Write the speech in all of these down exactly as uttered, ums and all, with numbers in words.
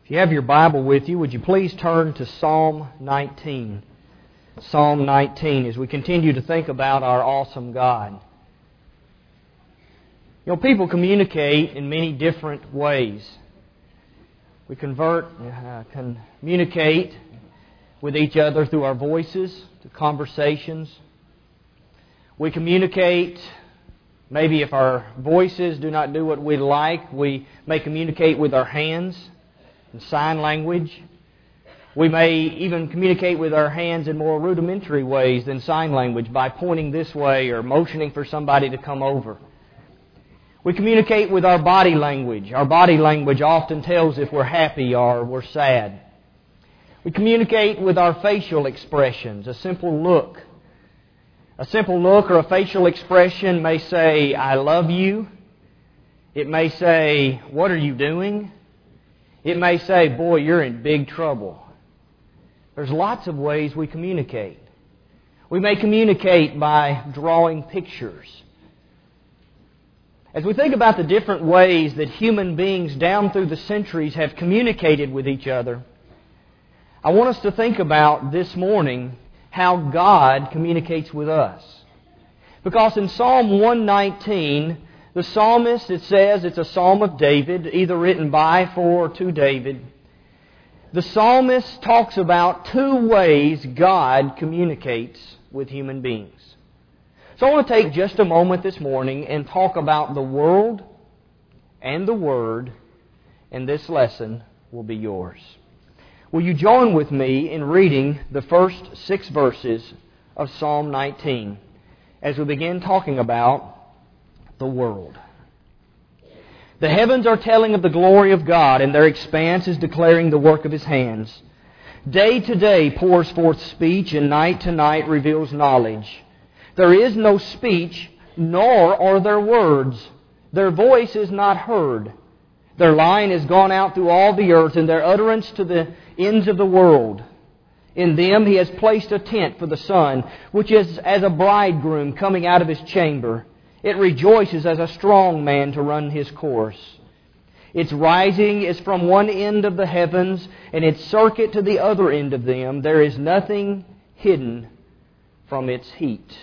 If you have your Bible with you, would you please turn to Psalm nineteen. Psalm nineteen, as we continue to think about our awesome God. You know, people communicate in many different ways. We convert, uh, communicate with each other through our voices, through conversations. We communicate, maybe if our voices do not do what we'd like, we may communicate with our hands in sign language. We may even communicate with our hands in more rudimentary ways than sign language by pointing this way or motioning for somebody to come over. We communicate with our body language. Our body language often tells if we're happy or we're sad. We communicate with our facial expressions, a simple look. A simple look or a facial expression may say, "I love you." It may say, "What are you doing?" It may say, "Boy, you're in big trouble." There's lots of ways we communicate. We may communicate by drawing pictures. As we think about the different ways that human beings down through the centuries have communicated with each other, I want us to think about this morning how God communicates with us. Because in Psalm one nineteen, the psalmist, it says it's a psalm of David, either written by, for, or to David. The psalmist talks about two ways God communicates with human beings. So I want to take just a moment this morning and talk about the world and the Word, and this lesson will be yours. Will you join with me in reading the first six verses of Psalm nineteen as we begin talking about the world? The heavens are telling of the glory of God, and their expanse is declaring the work of His hands. Day to day pours forth speech, and night to night reveals knowledge. There is no speech, nor are there words. Their voice is not heard. Their line has gone out through all the earth, and their utterance to the ends of the world. In them He has placed a tent for the sun, which is as a bridegroom coming out of his chamber. It rejoices as a strong man to run his course. Its rising is from one end of the heavens, and its circuit to the other end of them. There is nothing hidden from its heat.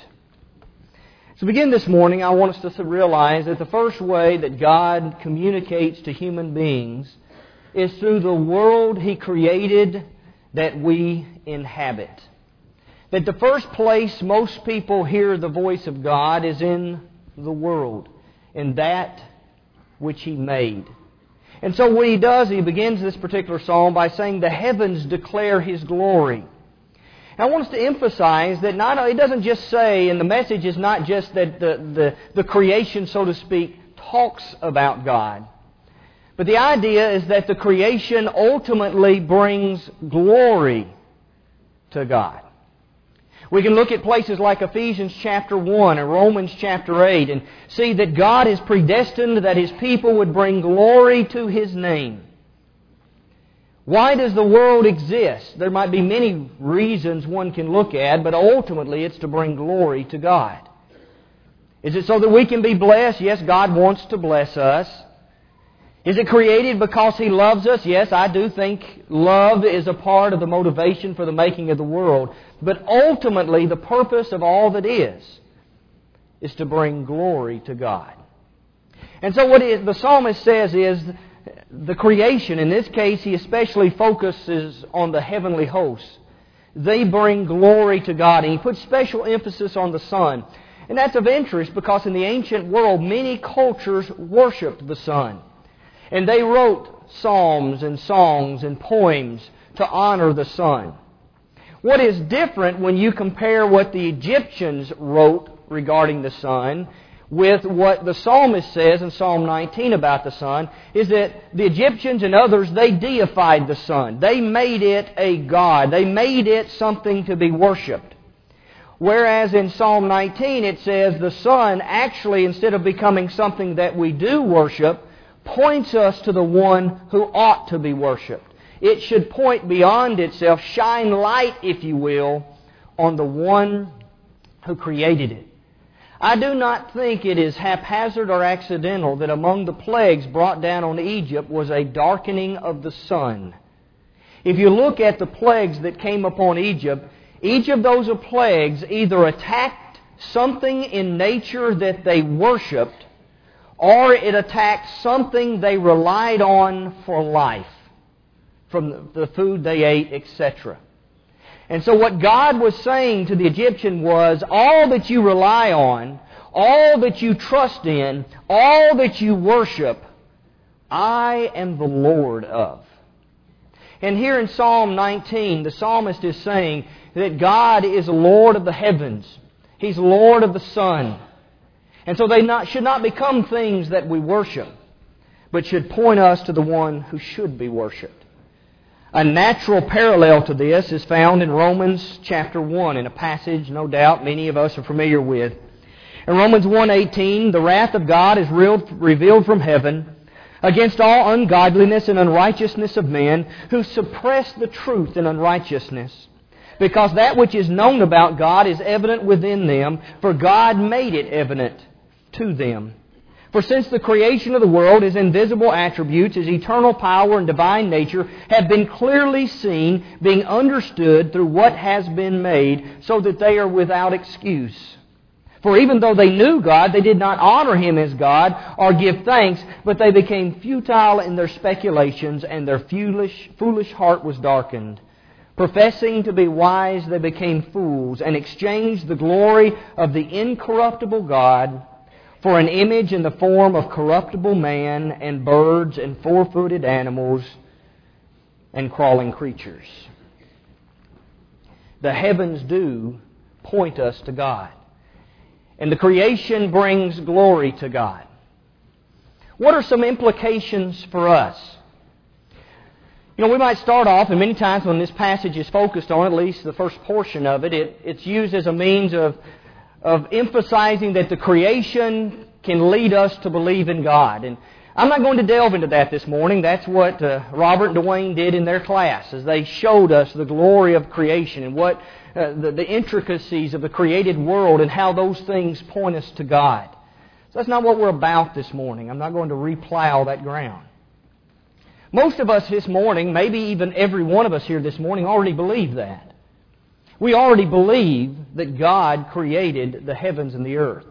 To begin this morning, I want us to realize that the first way that God communicates to human beings is through the world He created that we inhabit. That the first place most people hear the voice of God is in the world, in that which He made. And so what He does, He begins this particular psalm by saying the heavens declare His glory. And I want us to emphasize that not it doesn't just say, and the message is not just that the, the, the creation, so to speak, talks about God. But the idea is that the creation ultimately brings glory to God. We can look at places like Ephesians chapter one and Romans chapter eight and see that God is predestined that His people would bring glory to His name. Why does the world exist? There might be many reasons one can look at, but ultimately it's to bring glory to God. Is it so that we can be blessed? Yes, God wants to bless us. Is it created because He loves us? Yes, I do think love is a part of the motivation for the making of the world. But ultimately, the purpose of all that is, is to bring glory to God. And so what the psalmist says is, the creation, in this case, he especially focuses on the heavenly hosts. They bring glory to God. And he puts special emphasis on the sun. And that's of interest because in the ancient world, many cultures worshipped the sun. And they wrote psalms and songs and poems to honor the sun. What is different when you compare what the Egyptians wrote regarding the sun with what the psalmist says in Psalm nineteen about the sun is that the Egyptians and others, they deified the sun. They made it a god. They made it something to be worshipped. Whereas in Psalm nineteen it says the sun actually, instead of becoming something that we do worship, points us to the one who ought to be worshipped. It should point beyond itself, shine light, if you will, on the one who created it. I do not think it is haphazard or accidental that among the plagues brought down on Egypt was a darkening of the sun. If you look at the plagues that came upon Egypt, each of those plagues either attacked something in nature that they worshipped, or it attacked something they relied on for life, from the food they ate, et cetera. And so what God was saying to the Egyptian was, all that you rely on, all that you trust in, all that you worship, I am the Lord of. And here in Psalm nineteen, the psalmist is saying that God is Lord of the heavens. He's Lord of the sun. And so they not, should not become things that we worship, but should point us to the one who should be worshipped. A natural parallel to this is found in Romans chapter one, in a passage no doubt many of us are familiar with. In Romans one eighteen, the wrath of God is revealed from heaven against all ungodliness and unrighteousness of men who suppress the truth in unrighteousness. Because that which is known about God is evident within them, for God made it evident to them. For since the creation of the world, His invisible attributes, His eternal power and divine nature, have been clearly seen, being understood through what has been made, so that they are without excuse. For even though they knew God, they did not honor Him as God or give thanks, but they became futile in their speculations, and their foolish, foolish heart was darkened. Professing to be wise, they became fools, and exchanged the glory of the incorruptible God for an image in the form of corruptible man and birds and four-footed animals and crawling creatures. The heavens do point us to God. And the creation brings glory to God. What are some implications for us? You know, we might start off, and many times when this passage is focused on, at least the first portion of it, it it's used as a means of of emphasizing that the creation can lead us to believe in God. And I'm not going to delve into that this morning. That's what uh, Robert and Dwayne did in their class, as they showed us the glory of creation and what uh, the, the intricacies of the created world and how those things point us to God. So that's not what we're about this morning. I'm not going to replow that ground. Most of us this morning, maybe even every one of us here this morning, already believe that. We already believe that God created the heavens and the earth.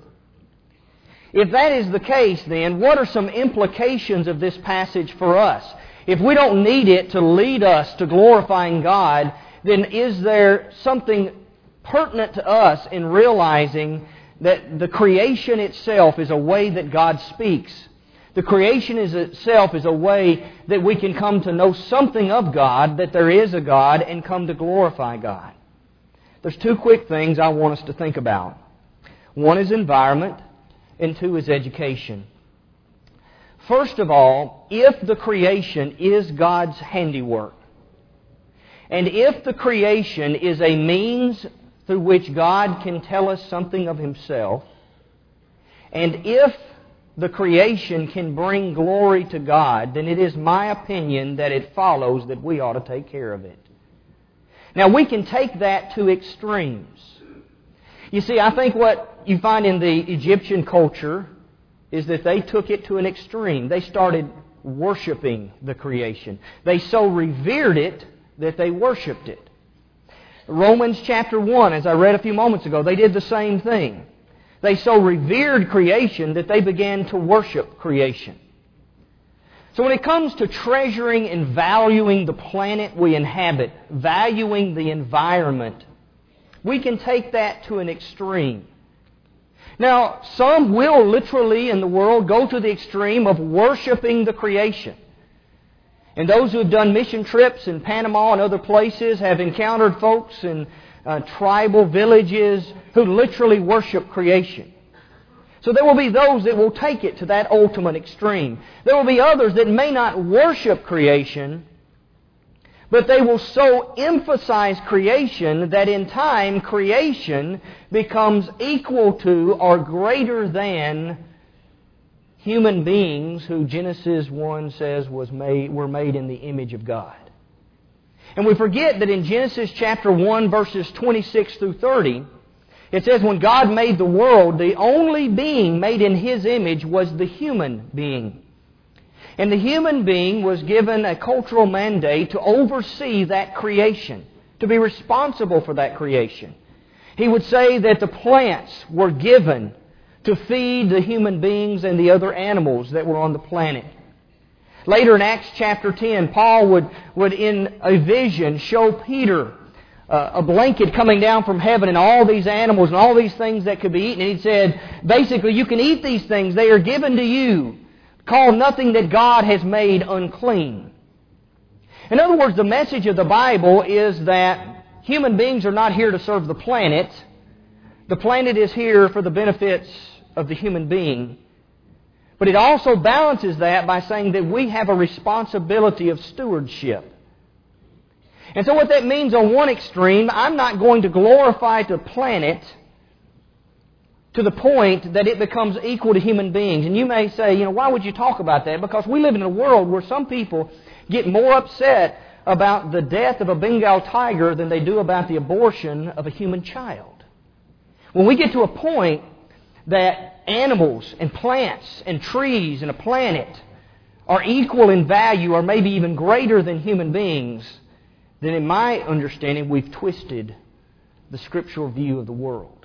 If that is the case, then, what are some implications of this passage for us? If we don't need it to lead us to glorifying God, then is there something pertinent to us in realizing that the creation itself is a way that God speaks? The creation is itself is a way that we can come to know something of God, that there is a God, and come to glorify God. There's two quick things I want us to think about. One is environment, and two is education. First of all, if the creation is God's handiwork, and if the creation is a means through which God can tell us something of Himself, and if the creation can bring glory to God, then it is my opinion that it follows that we ought to take care of it. Now, we can take that to extremes. You see, I think what you find in the Egyptian culture is that they took it to an extreme. They started worshiping the creation. They so revered it that they worshipped it. Romans chapter one, as I read a few moments ago, they did the same thing. They so revered creation that they began to worship creation. So when it comes to treasuring and valuing the planet we inhabit, valuing the environment, we can take that to an extreme. Now, some will literally in the world go to the extreme of worshiping the creation. And those who have done mission trips in Panama and other places have encountered folks in uh, tribal villages who literally worship creation. So there will be those that will take it to that ultimate extreme. There will be others that may not worship creation, but they will so emphasize creation that in time creation becomes equal to or greater than human beings who Genesis one says was made, were made in the image of God. And we forget that in Genesis chapter one, verses twenty-six through thirty, It says when God made the world, the only being made in His image was the human being. And the human being was given a cultural mandate to oversee that creation, to be responsible for that creation. He would say that the plants were given to feed the human beings and the other animals that were on the planet. Later in Acts chapter ten, Paul would, would in a vision show Peter uh, a blanket coming down from heaven and all these animals and all these things that could be eaten. And he said, basically, you can eat these things. They are given to you. Call nothing that God has made unclean. In other words, the message of the Bible is that human beings are not here to serve the planet. The planet is here for the benefits of the human being. But it also balances that by saying that we have a responsibility of stewardship. And so what that means on one extreme, I'm not going to glorify the planet to the point that it becomes equal to human beings. And you may say, you know, why would you talk about that? Because we live in a world where some people get more upset about the death of a Bengal tiger than they do about the abortion of a human child. When we get to a point that animals and plants and trees and a planet are equal in value or maybe even greater than human beings, then in my understanding we've twisted the scriptural view of the world.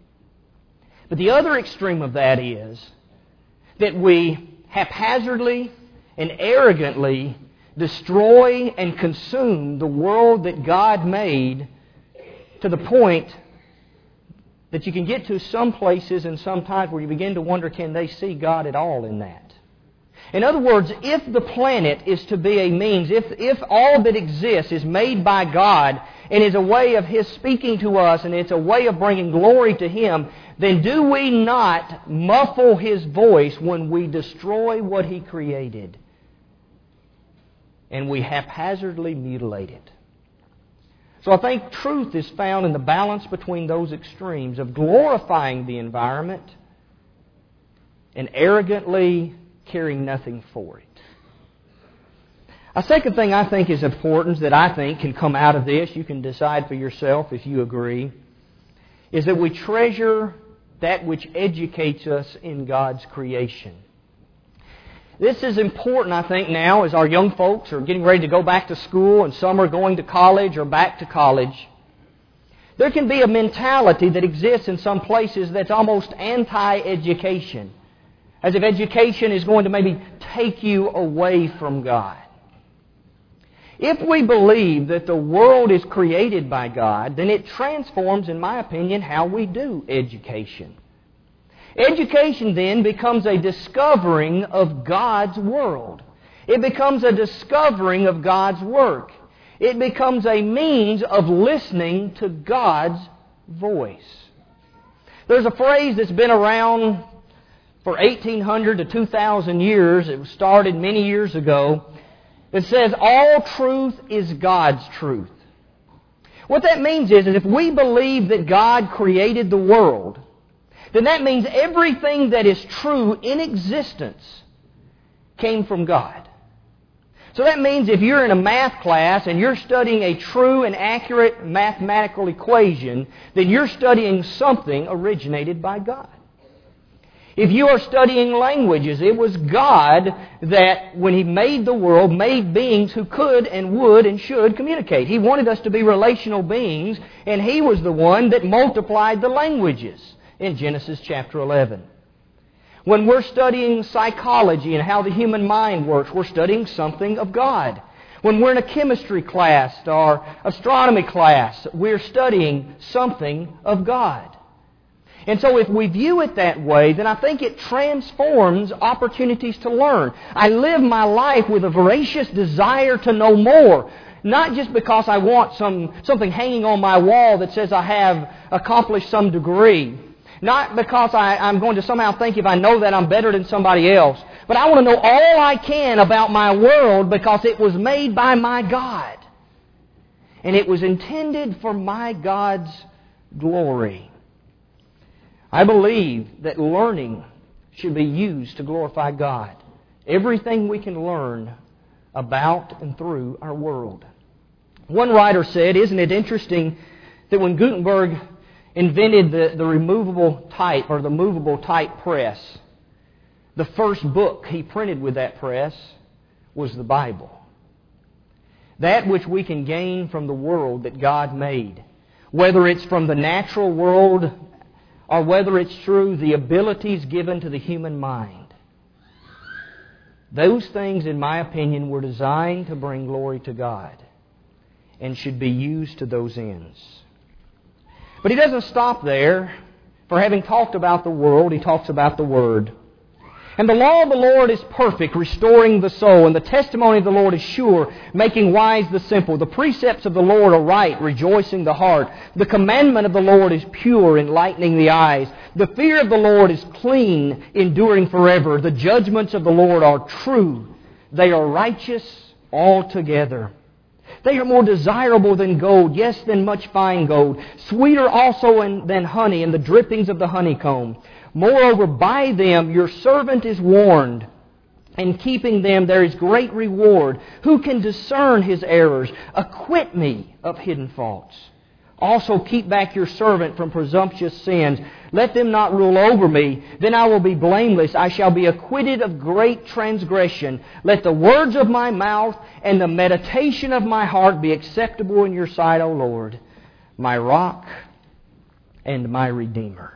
But the other extreme of that is that we haphazardly and arrogantly destroy and consume the world that God made to the point that you can get to some places and some times where you begin to wonder, can they see God at all in that? In other words, if the planet is to be a means, if, if all that exists is made by God and is a way of His speaking to us and it's a way of bringing glory to Him, then do we not muffle His voice when we destroy what He created and we haphazardly mutilate it? So I think truth is found in the balance between those extremes of glorifying the environment and arrogantly caring nothing for it. A second thing I think is important that I think can come out of this, you can decide for yourself if you agree, is that we treasure that which educates us in God's creation. This is important, I think, now as our young folks are getting ready to go back to school and some are going to college or back to college. There can be a mentality that exists in some places that's almost anti-education, as if education is going to maybe take you away from God. If we believe that the world is created by God, then it transforms, in my opinion, how we do education. Education then becomes a discovering of God's world. It becomes a discovering of God's work. It becomes a means of listening to God's voice. There's a phrase that's been around for eighteen hundred to two thousand years. It was started many years ago. It says, all truth is God's truth. What that means is that if we believe that God created the world, then that means everything that is true in existence came from God. So that means if you're in a math class and you're studying a true and accurate mathematical equation, then you're studying something originated by God. If you are studying languages, it was God that, when He made the world, made beings who could and would and should communicate. He wanted us to be relational beings, and He was the one that multiplied the languages in Genesis chapter eleven. When we're studying psychology and how the human mind works, we're studying something of God. When we're in a chemistry class or astronomy class, we're studying something of God. And so if we view it that way, then I think it transforms opportunities to learn. I live my life with a voracious desire to know more. Not just because I want some something hanging on my wall that says I have accomplished some degree. Not because I, I'm going to somehow think if I know that I'm better than somebody else. But I want to know all I can about my world because it was made by my God. And it was intended for my God's glory. I believe that learning should be used to glorify God. Everything we can learn about and through our world. One writer said, isn't it interesting that when Gutenberg invented the, the removable type or the movable type press, the first book he printed with that press was the Bible. That which we can gain from the world that God made, whether it's from the natural world or whether it's through the abilities given to the human mind. Those things, in my opinion, were designed to bring glory to God and should be used to those ends. But he doesn't stop there. For having talked about the world, he talks about the Word. And the law of the Lord is perfect, restoring the soul. And the testimony of the Lord is sure, making wise the simple. The precepts of the Lord are right, rejoicing the heart. The commandment of the Lord is pure, enlightening the eyes. The fear of the Lord is clean, enduring forever. The judgments of the Lord are true. They are righteous altogether. They are more desirable than gold, yes, than much fine gold. Sweeter also in, than honey and the drippings of the honeycomb. Moreover, by them your servant is warned. In keeping them there is great reward. Who can discern his errors? Acquit me of hidden faults. Also keep back your servant from presumptuous sins. Let them not rule over me. Then I will be blameless. I shall be acquitted of great transgression. Let the words of my mouth and the meditation of my heart be acceptable in your sight, O Lord, my rock and my Redeemer.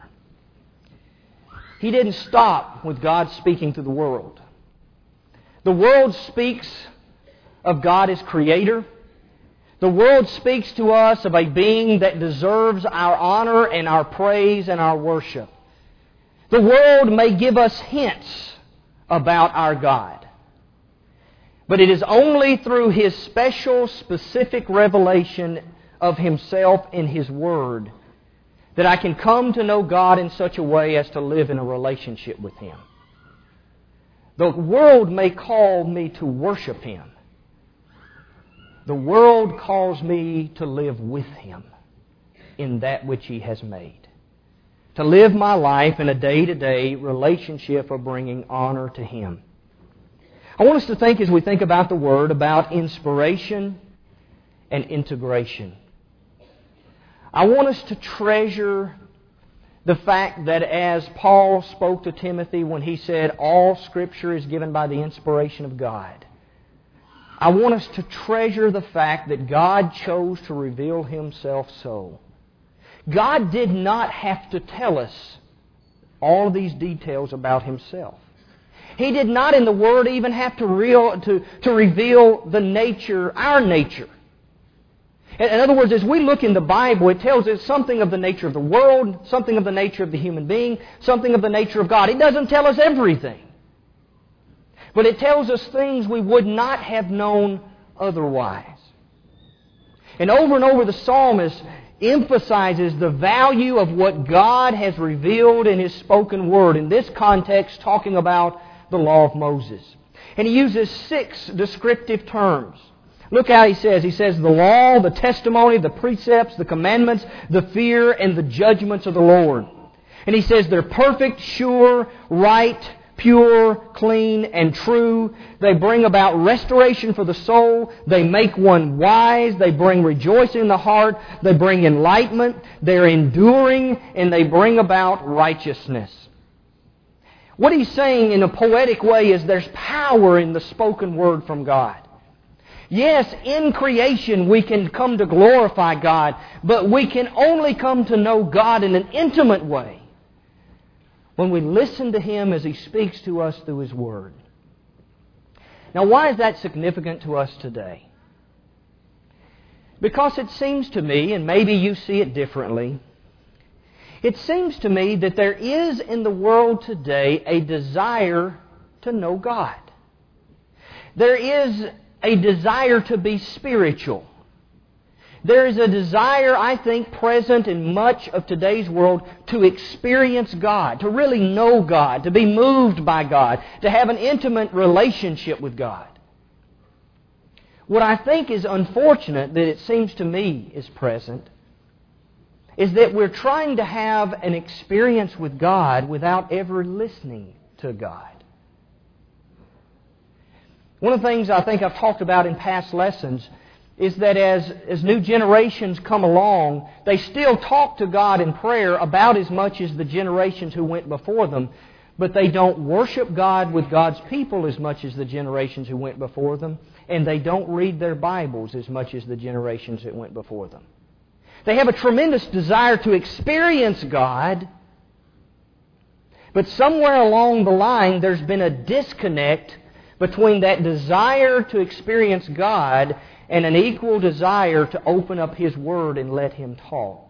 He didn't stop with God speaking to the world. The world speaks of God as Creator. The world speaks to us of a being that deserves our honor and our praise and our worship. The world may give us hints about our God. But it is only through His special, specific revelation of Himself in His Word that I can come to know God in such a way as to live in a relationship with Him. The world may call me to worship Him. The world calls me to live with Him in that which He has made. To live my life in a day-to-day relationship of bringing honor to Him. I want us to think, as we think about the Word, about inspiration and integration. I want us to treasure the fact that as Paul spoke to Timothy when he said, all Scripture is given by the inspiration of God. I want us to treasure the fact that God chose to reveal Himself so. God did not have to tell us all these details about Himself. He did not in the Word even have to, real, to, to reveal the nature, our nature. In other words, as we look in the Bible, it tells us something of the nature of the world, something of the nature of the human being, something of the nature of God. It doesn't tell us everything. But it tells us things we would not have known otherwise. And over and over the psalmist emphasizes the value of what God has revealed in His spoken Word. In this context, talking about the law of Moses. And he uses six descriptive terms. Look how he says. He says the law, the testimony, the precepts, the commandments, the fear, and the judgments of the Lord. And he says they're perfect, sure, right, pure, clean, and true. They bring about restoration for the soul. They make one wise. They bring rejoicing in the heart. They bring enlightenment. They're enduring, and they bring about righteousness. What he's saying in a poetic way is there's power in the spoken word from God. Yes, in creation we can come to glorify God, but we can only come to know God in an intimate way when we listen to Him as He speaks to us through His Word. Now, why is that significant to us today? Because it seems to me, and maybe you see it differently, it seems to me that there is in the world today a desire to know God. There is a desire to be spiritual. There is a desire, I think, present in much of today's world to experience God, to really know God, to be moved by God, to have an intimate relationship with God. What I think is unfortunate, that it seems to me is present, is that we're trying to have an experience with God without ever listening to God. One of the things I think I've talked about in past lessons is that as, as new generations come along, they still talk to God in prayer about as much as the generations who went before them, but they don't worship God with God's people as much as the generations who went before them, and they don't read their Bibles as much as the generations that went before them. They have a tremendous desire to experience God, but somewhere along the line there's been a disconnect between that desire to experience God and an equal desire to open up His Word and let Him talk.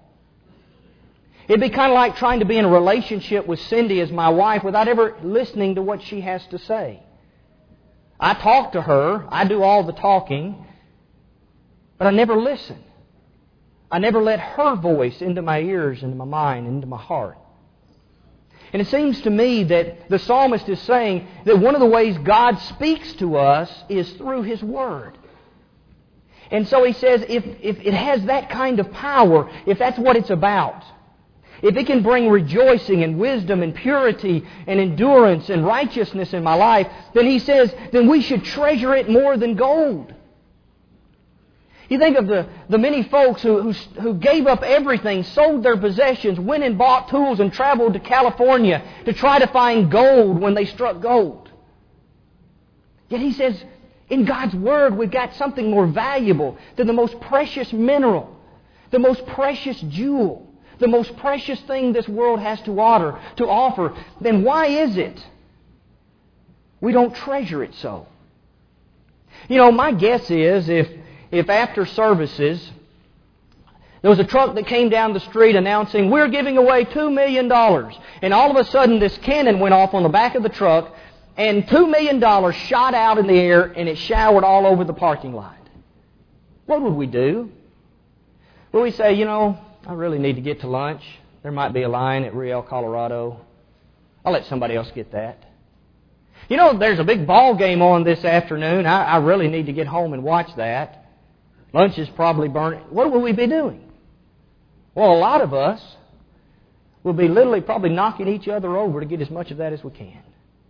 It'd be kind of like trying to be in a relationship with Cindy as my wife without ever listening to what she has to say. I talk to her, I do all the talking, but I never listen. I never let her voice into my ears, into my mind, into my heart. And it seems to me that the psalmist is saying that one of the ways God speaks to us is through His Word. And so he says if, if it has that kind of power, if that's what it's about, if it can bring rejoicing and wisdom and purity and endurance and righteousness in my life, then he says, then we should treasure it more than gold. You think of the, the many folks who, who, who gave up everything, sold their possessions, went and bought tools and traveled to California to try to find gold when they struck gold. Yet he says, in God's Word we've got something more valuable than the most precious mineral, the most precious jewel, the most precious thing this world has to offer, to offer. Then why is it we don't treasure it so? You know, my guess is if If after services there was a truck that came down the street announcing, we're giving away two million dollars. And all of a sudden this cannon went off on the back of the truck and two million dollars shot out in the air and it showered all over the parking lot. What would we do? Would we say, you know, I really need to get to lunch. There might be a line at Riel, Colorado. I'll let somebody else get that. You know, there's a big ball game on this afternoon. I, I really need to get home and watch that. Lunch is probably burning. What will we be doing? Well, a lot of us will be literally probably knocking each other over to get as much of that as we can.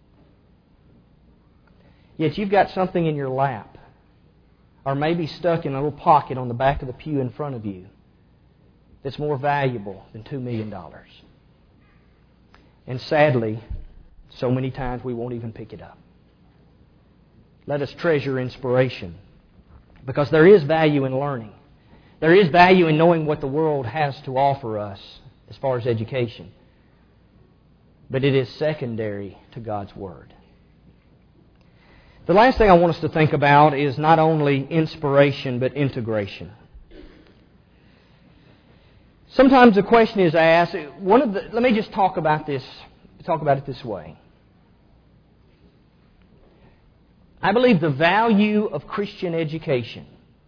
Yet you've got something in your lap, or maybe stuck in a little pocket on the back of the pew in front of you, that's more valuable than two million dollars. And sadly, so many times we won't even pick it up. Let us treasure inspiration, because there is value in learning. There is value in knowing what the world has to offer us as far as education. But it is secondary to God's Word. The last thing I want us to think about is not only inspiration, but integration. Sometimes the question is asked, one of the, let me just talk about this, talk about it this way. I believe the value of Christian education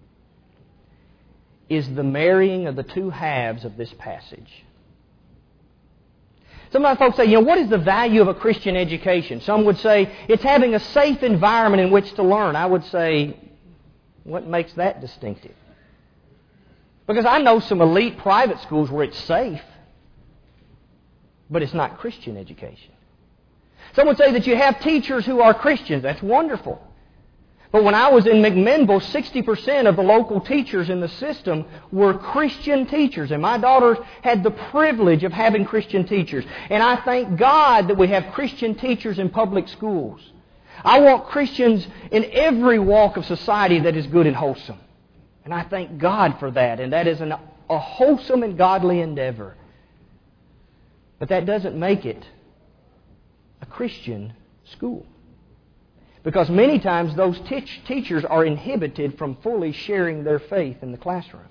is the marrying of the two halves of this passage. Sometimes folks say, you know, what is the value of a Christian education? Some would say it's having a safe environment in which to learn. I would say, what makes that distinctive? Because I know some elite private schools where it's safe, but it's not Christian education. Some would say that you have teachers who are Christians. That's wonderful. But when I was in McMinnville, sixty percent of the local teachers in the system were Christian teachers. And my daughters had the privilege of having Christian teachers. And I thank God that we have Christian teachers in public schools. I want Christians in every walk of society that is good and wholesome. And I thank God for that. And that is an, a wholesome and godly endeavor. But that doesn't make it a Christian school. Because many times those teach- teachers are inhibited from fully sharing their faith in the classroom.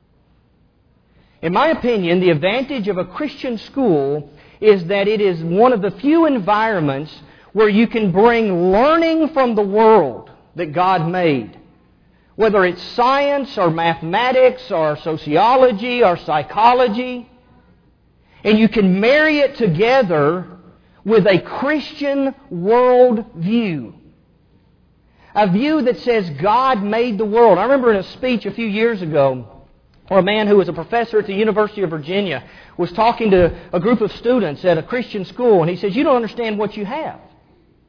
In my opinion, the advantage of a Christian school is that it is one of the few environments where you can bring learning from the world that God made. Whether it's science or mathematics or sociology or psychology. And you can marry it together with a Christian world view. A view that says God made the world. I remember in a speech a few years ago where a man who was a professor at the University of Virginia was talking to a group of students at a Christian school, and he says, you don't understand what you have.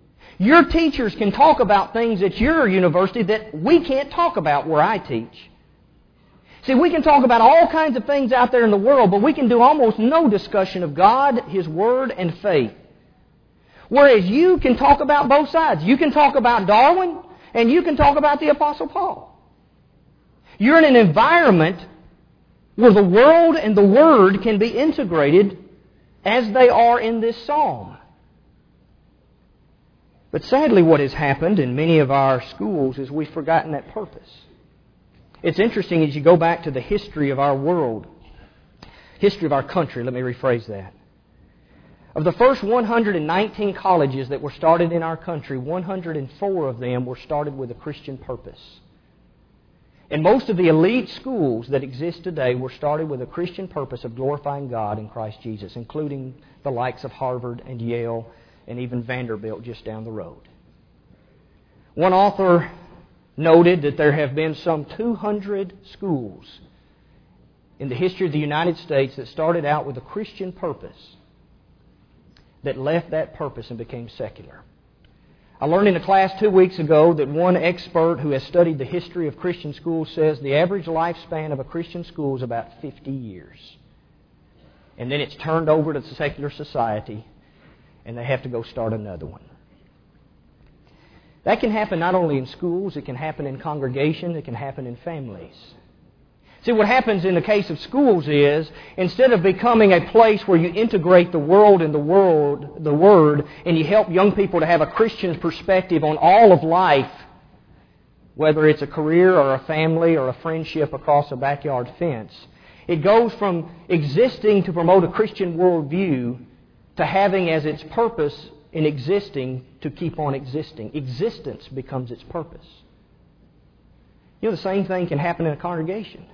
Your teachers can talk about things at your university that we can't talk about where I teach. See, we can talk about all kinds of things out there in the world, but we can do almost no discussion of God, His Word, and faith. Whereas you can talk about both sides. You can talk about Darwin, and you can talk about the Apostle Paul. You're in an environment where the world and the Word can be integrated as they are in this psalm. But sadly, what has happened in many of our schools is we've forgotten that purpose. It's interesting as you go back to the history of our world, history of our country, let me rephrase that. Of the first one hundred nineteen colleges that were started in our country, one hundred four of them were started with a Christian purpose. And most of the elite schools that exist today were started with a Christian purpose of glorifying God in Christ Jesus, including the likes of Harvard and Yale and even Vanderbilt just down the road. One author noted that there have been some two hundred schools in the history of the United States that started out with a Christian purpose that left that purpose and became secular. I learned in a class two weeks ago that one expert who has studied the history of Christian schools says the average lifespan of a Christian school is about fifty years. And then it's turned over to the secular society and they have to go start another one. That can happen not only in schools, it can happen in congregations, it can happen in families. See, what happens in the case of schools is, instead of becoming a place where you integrate the world and the world, the Word, and you help young people to have a Christian perspective on all of life, whether it's a career or a family or a friendship across a backyard fence, it goes from existing to promote a Christian worldview to having as its purpose in existing to keep on existing. Existence becomes its purpose. You know, the same thing can happen in a congregation.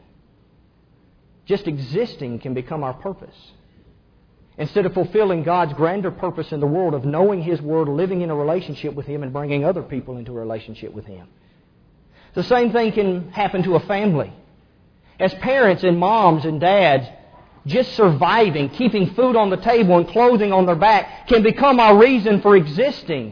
Just existing can become our purpose. Instead of fulfilling God's grander purpose in the world of knowing His Word, living in a relationship with Him, and bringing other people into a relationship with Him. The same thing can happen to a family. As parents and moms and dads, just surviving, keeping food on the table and clothing on their back can become our reason for existing.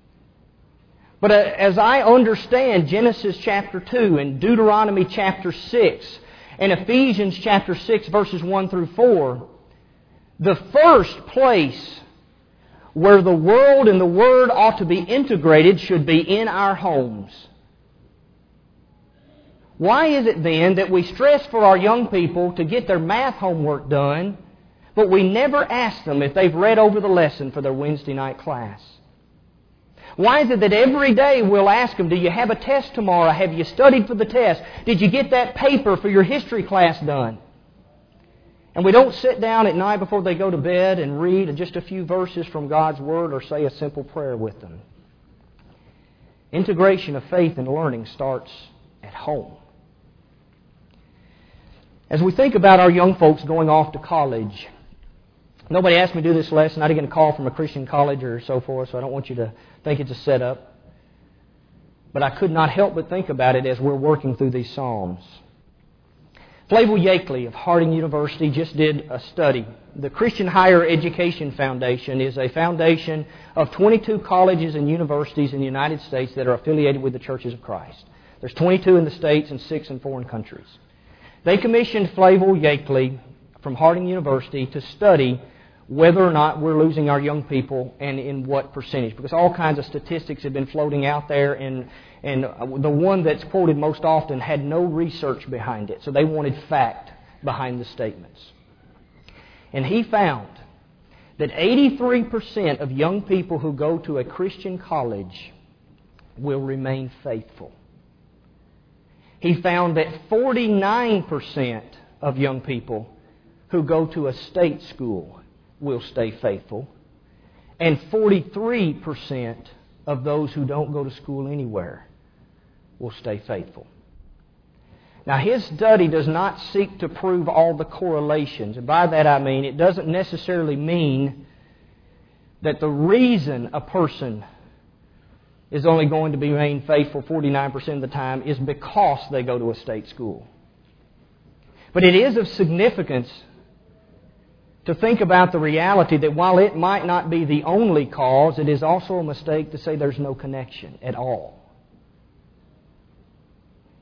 But as I understand Genesis chapter two and Deuteronomy chapter six and Ephesians chapter six verses one through four, the first place where the world and the Word ought to be integrated should be in our homes. Why is it then that we stress for our young people to get their math homework done, but we never ask them if they've read over the lesson for their Wednesday night class? Why is it that every day we'll ask them, do you have a test tomorrow? Have you studied for the test? Did you get that paper for your history class done? And we don't sit down at night before they go to bed and read just a few verses from God's Word or say a simple prayer with them. Integration of faith and learning starts at home. As we think about our young folks going off to college, nobody asked me to do this lesson. I didn't get a call from a Christian college or so forth, so I don't want you to think it's a setup. But I could not help but think about it as we're working through these Psalms. Flavel Yakeley of Harding University just did a study. The Christian Higher Education Foundation is a foundation of twenty-two colleges and universities in the United States that are affiliated with the Churches of Christ. There's twenty-two in the States and six in foreign countries. They commissioned Flavel Yakeley from Harding University to study whether or not we're losing our young people and in what percentage. Because all kinds of statistics have been floating out there, and, and the one that's quoted most often had no research behind it. So they wanted fact behind the statements. And he found that eighty-three percent of young people who go to a Christian college will remain faithful. He found that forty-nine percent of young people who go to a state school will stay faithful, and forty-three percent of those who don't go to school anywhere will stay faithful. Now, his study does not seek to prove all the correlations. And by that I mean it doesn't necessarily mean that the reason a person is only going to be remain faithful forty-nine percent of the time is because they go to a state school. But it is of significance to think about the reality that while it might not be the only cause, it is also a mistake to say there's no connection at all.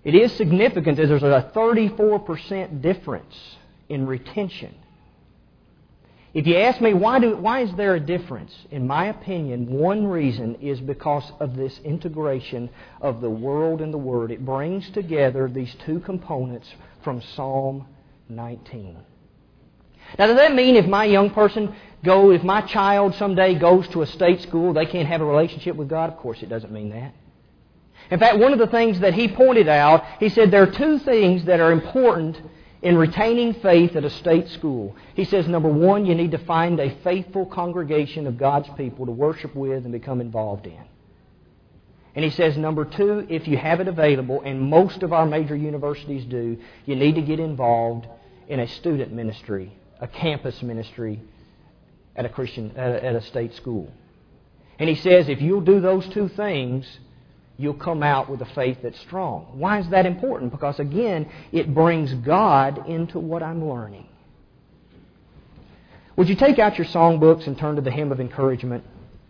It is significant that there's a thirty-four percent difference in retention. If you ask me, why do why is there a difference? In my opinion, one reason is because of this integration of the world and the Word. It brings together these two components from Psalm nineteen. Now, does that mean if my young person go, if my child someday goes to a state school, they can't have a relationship with God? Of course, it doesn't mean that. In fact, one of the things that he pointed out, he said there are two things that are important in retaining faith at a state school. He says, number one, you need to find a faithful congregation of God's people to worship with and become involved in. And he says, number two, if you have it available, and most of our major universities do, you need to get involved in a student ministry, a campus ministry at a Christian, at a state school. And he says, if you'll do those two things, you'll come out with a faith that's strong. Why is that important? Because, again, it brings God into what I'm learning. Would you take out your songbooks and turn to the Hymn of Encouragement?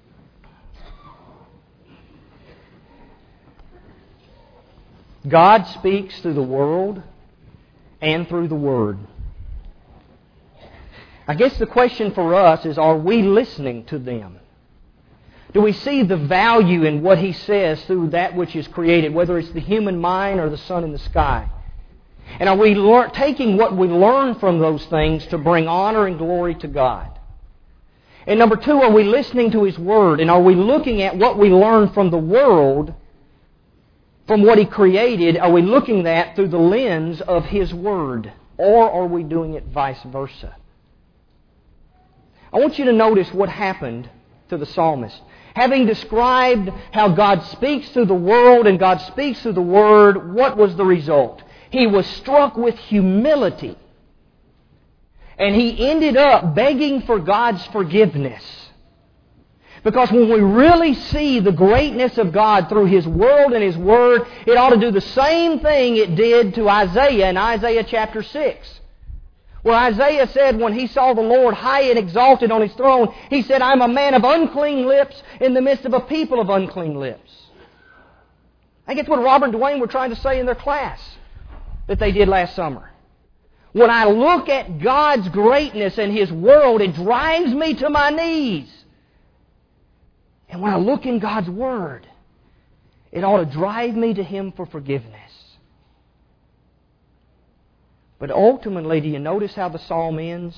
God speaks through the world and through the Word. I guess the question for us is, are we listening to them? Do we see the value in what He says through that which is created, whether it's the human mind or the sun in the sky? And are we lear- taking what we learn from those things to bring honor and glory to God? And number two, are we listening to His Word? And are we looking at what we learn from the world, from what He created, are we looking at through the lens of His Word? Or are we doing it vice versa? I want you to notice what happened to the psalmist. Having described how God speaks through the world and God speaks through the Word, what was the result? He was struck with humility. And he ended up begging for God's forgiveness. Because when we really see the greatness of God through His world and His Word, it ought to do the same thing it did to Isaiah in Isaiah chapter six. Where Isaiah said when he saw the Lord high and exalted on His throne, he said, I'm a man of unclean lips in the midst of a people of unclean lips. I think it's what Robert and Dwayne were trying to say in their class that they did last summer. When I look at God's greatness and His world, it drives me to my knees. And when I look in God's Word, it ought to drive me to Him for forgiveness. But ultimately, do you notice how the psalm ends?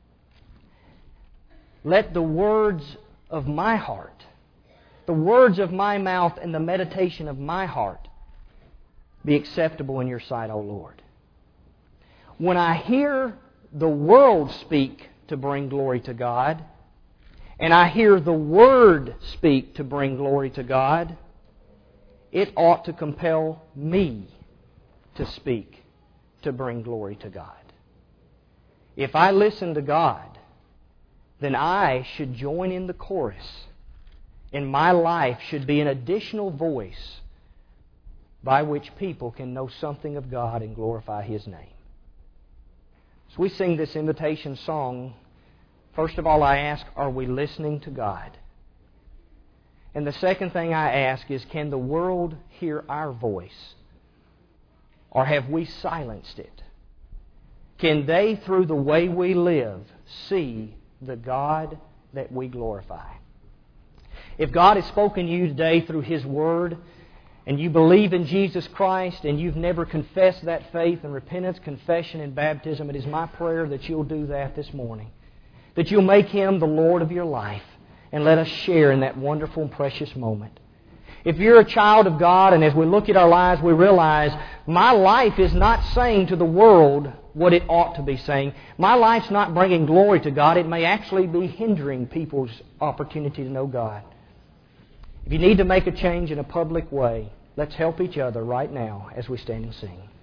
Let the words of my heart, the words of my mouth and the meditation of my heart be acceptable in your sight, O Lord. When I hear the world speak to bring glory to God, and I hear the Word speak to bring glory to God, it ought to compel me to speak to bring glory to God. If I listen to God, then I should join in the chorus. And my life should be an additional voice by which people can know something of God and glorify His name. As we sing this invitation song, first of all I ask, are we listening to God? And the second thing I ask is, can the world hear our voice? Or have we silenced it? Can they, through the way we live, see the God that we glorify? If God has spoken to you today through His Word, and you believe in Jesus Christ, and you've never confessed that faith and repentance, confession, and baptism, it is my prayer that you'll do that this morning. That you'll make Him the Lord of your life, and let us share in that wonderful and precious moment. If you're a child of God, and as we look at our lives, we realize my life is not saying to the world what it ought to be saying. My life's not bringing glory to God. It may actually be hindering people's opportunity to know God. If you need to make a change in a public way, let's help each other right now as we stand and sing.